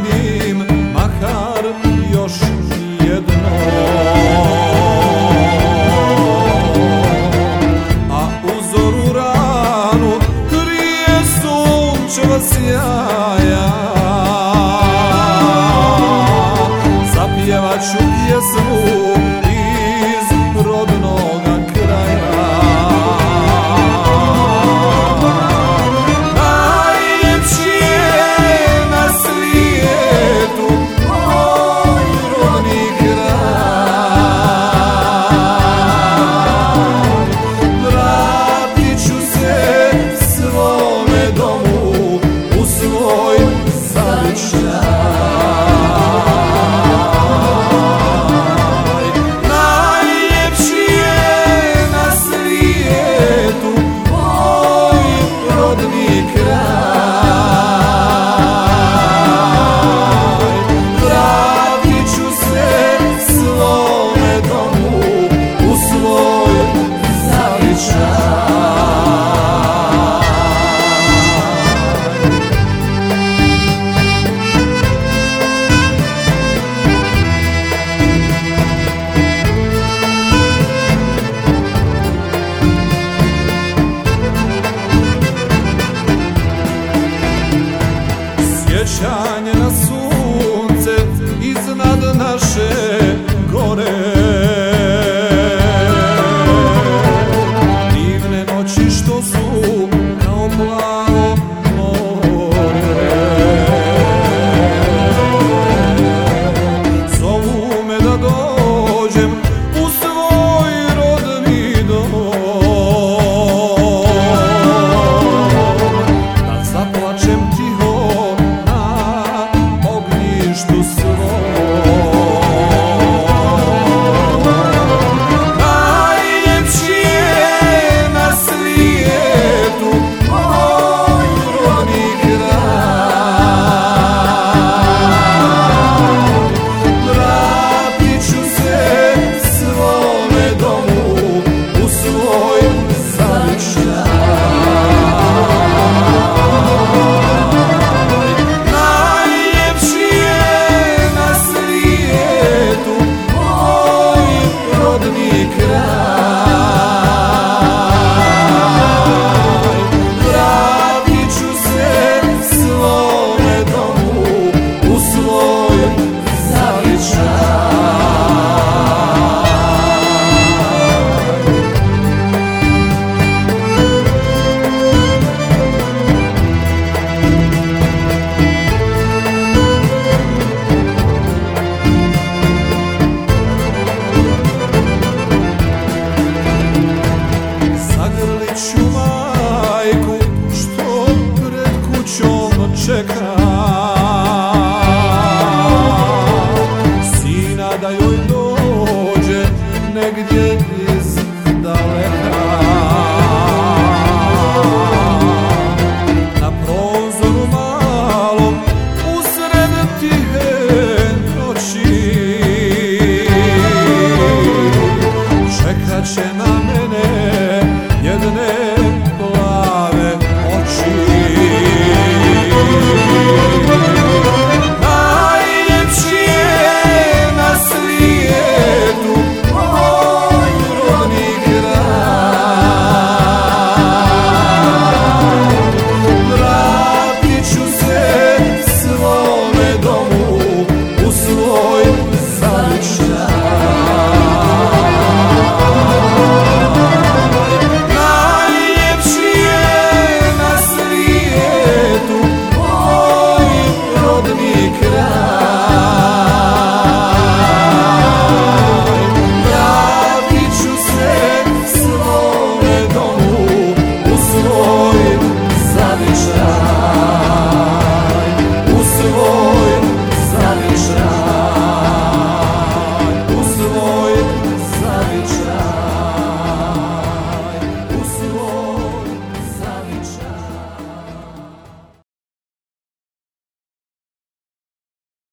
vidim makar još jedno, a uzoru ranu krije sunčeva sjaja. Zapjevat ću pjesmu iz rodnoga kraja. Najljepši je na svijetu moj rodni kraj. Vratit ću se svome domu u svoj zavičaj. Sjećanje na sunce iznad naše gore, divne noći što su kao plavo more. Zovu me da dođem u svoj rodni dom, da zaplačem tiho na ognjištu